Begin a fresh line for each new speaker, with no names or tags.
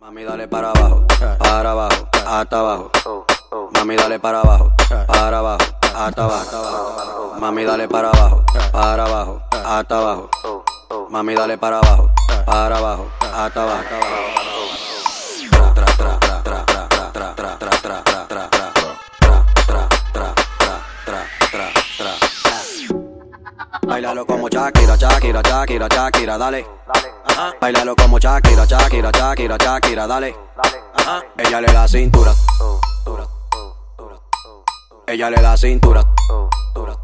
Mami, dale para abajo, hasta abajo. Mami, dale para abajo, hasta abajo. Mami, dale para abajo, hasta abajo. Mami, dale para abajo, hasta abajo. Bailalo como Shakira, Shakira, Shakira, Shakira, dale. Bailalo como Shakira, Shakira, Shakira, Shakira, dale. Ella le da cintura. Ella le da cintura.